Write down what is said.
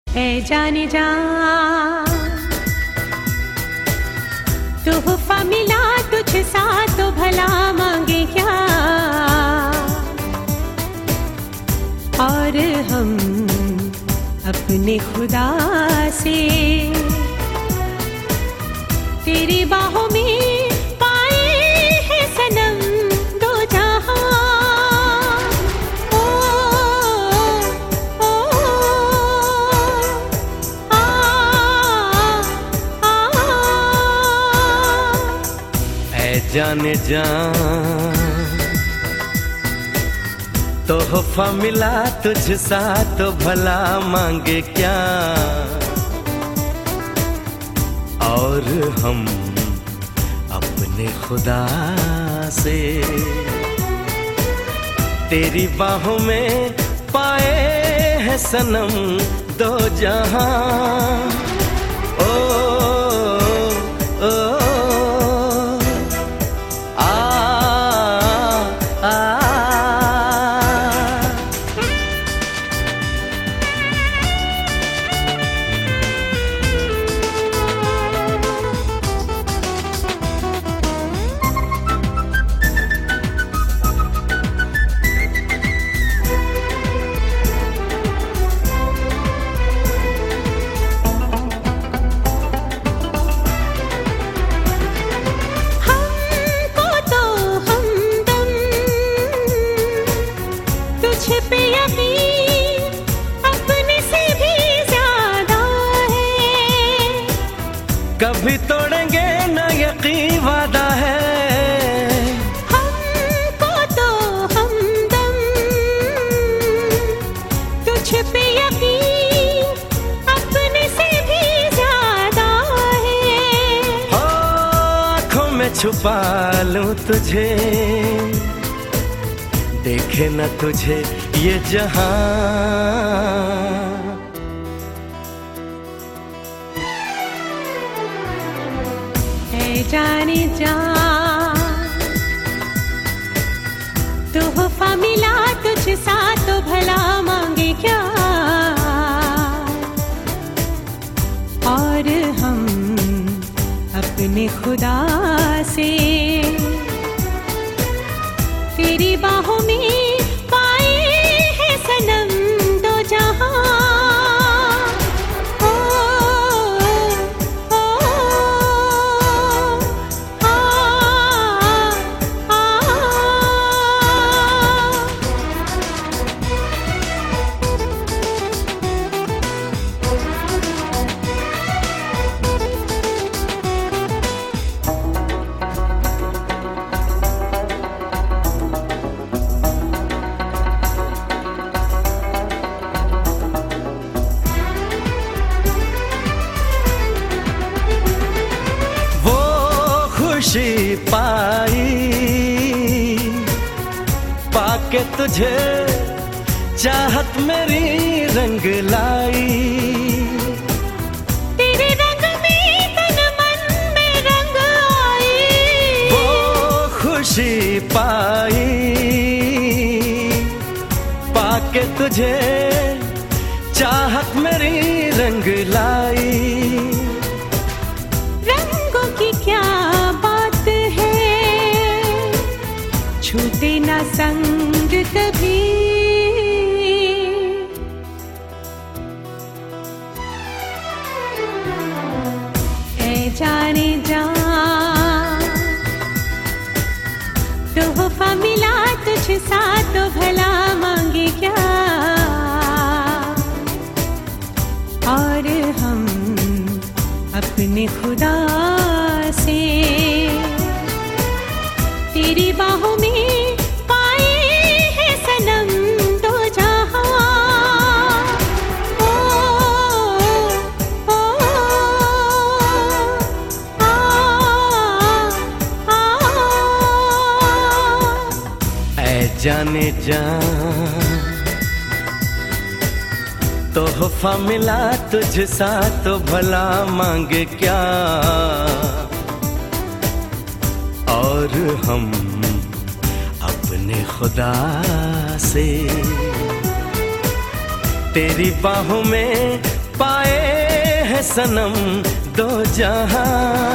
ऐ जाने जा तोहफा मिला तुझसा तो भला मांगे क्या। और हम अपने खुदा से तेरी बाहों में पाए हैं सनम दो जहां। ओ, ओ, आ, आ, ऐ जाने जा तोहफा मिला तुझसा तो भला मांगे क्या। और हम अपने खुदा से तेरी बाहों में पाए हैं सनम दो जहां। ओ, ओ, आ, आ, पे यकीन अपने से भी ज्यादा है। कभी तोड़ेंगे न यकीन वादा है। हमको तो हमदम तुझ पे यकीन अपने से भी ज्यादा है। हो आँखों में छुपा लूं तुझे देखे न तुझे ये जहां। ऐ जाने जा तोहफा मिला तुझसा तो भला मांगे क्या। और हम अपने खुदा से तेरी बाहों में पाए हैं सनम दो जहां। ओ, ओ, आ, आ, खुशी पाई पाके तुझे चाहत मेरी रंग लाई। तेरे रंग में तन मन में रंग आई। वो खुशी पाई पाके तुझे चाहत मेरी रंग लाई। रंगों की क्या छूटे ना संग कभी। ऐ जाने जा तोहफा मिला तुझसा तो भला मांगे क्या। और हम अपने खुदा से तेरी बाहों में पाए हैं सनम दो जहां। ओ, ओ, आ, आ, ऐ जाने जा तोहफा मिला तुझसा तो भला मांगे क्या। और हम अपने खुदा से तेरी बाहों में सनम दो जहां।